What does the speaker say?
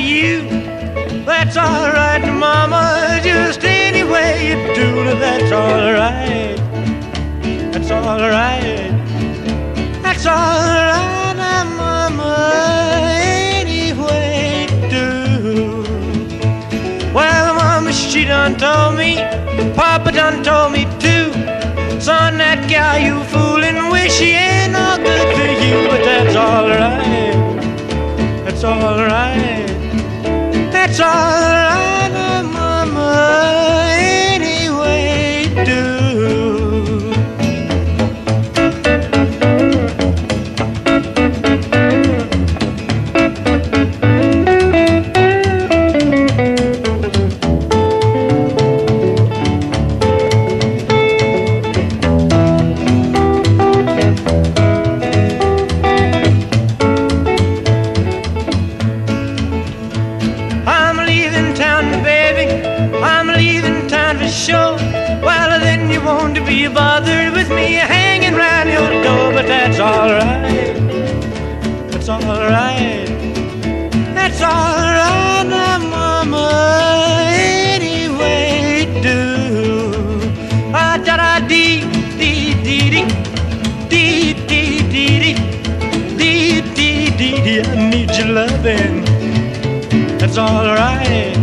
you. That's alright, mama, just any way you do it, that's alright. That's alright. That's alright, mama, any way you do. Well, mama, she done told me, papa done told me too. Son, that gal you foolin' with, she ain't no good to you, but that's alright. That's alright. That's alright, mama, any way you do. Sure, well then you won't be bothered with me hanging round your door, but that's alright. That's alright. That's alright, mama, any way you do. Ah, da da dee dee dee dee dee dee dee dee dee dee dee. I need your loving. That's alright.